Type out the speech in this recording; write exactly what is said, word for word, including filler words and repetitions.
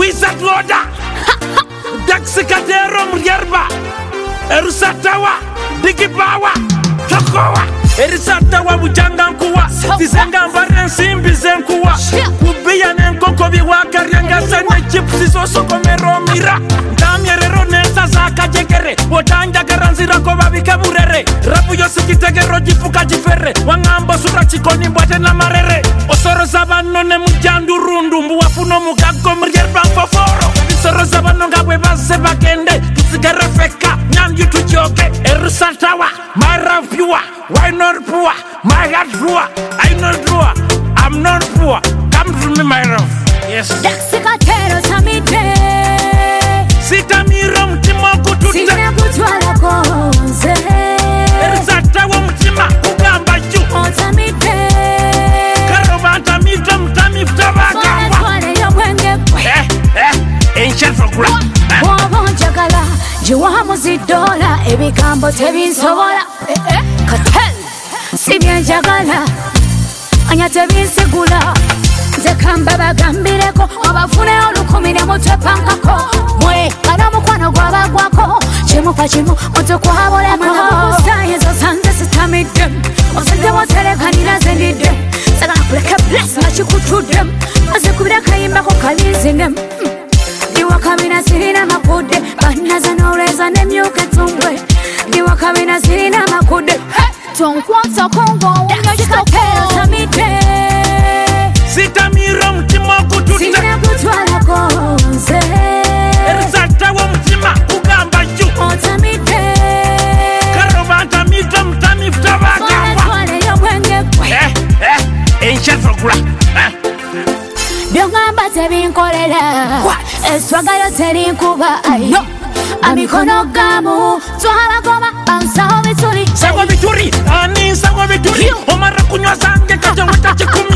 Wizard Loda Daxicatero Muyerba Erusatawa Digibawa Tokowa Erisatawa Bujangankuwa Tizenga Mbaren Simbi Zenkuwa Kubia Nenkoko Biwaka Rianga Sene Chipsi Soso Komero Mira Damierero Nesa Zaka Jekere Wotanja Garanzira Koba Bikaburere Rapu Yosikitege Rojifuka Jifere Wangamba Sura Chikoni Mbwate na Marere Osoro Zabano Ne Mujandu Rundu Mbuwafuno Mugago Mrierba Foforo Soro Zabano Ngabwe Base Bakende Tusigere Feka Nyanyu Tujoke Erusatawa My love pure Why not poor? My heart poor I'm not poor I'm not poor Come to me my love Yes Daxicatero Tamite Sitamiro Mtima Kutute Sina Kutwala Konze Erisatawa Mtima Kugamba Ju Otamite Karobanta Mita Mtami Ftavaka Twane Yomwenge Eh, eh, ancient for grab Wabonjagala Jiwamu zidola Ebigambo tebinsobola Katel Sibyenjagala Anya tebinsigula Zekamba bagambireko Abafune olukumire mutwepankako Mwe kanamukwano gwabagwako Chimupa chimu otukwaboleko Sayezo sanze sitamidem Osende woterekanira zendidem Sagala kuleke bless ngachikutudem Azekubira kayimbako kalizinem Diwa kabina sirina makude Banaza noreza nemyuke tumbwe Diwa kabina sirina makude Tonkwata kongo Daxicatero Tamite Sitamiro Mtima Kutute Sina kutwala konze Erisatawa Mtima Kugamba Ju Otamite Karobanta Mita Mtami Ftavaka Twane Yomwenge Eh, eh, ancient for grab Byongamba tebinkolela Eswagalo terinkuba ayo Amikono gamu Twala goma Bansaho bituri Sago Bituri Ani Sago Bituri Omara kunywa sange Kaja wata chikumi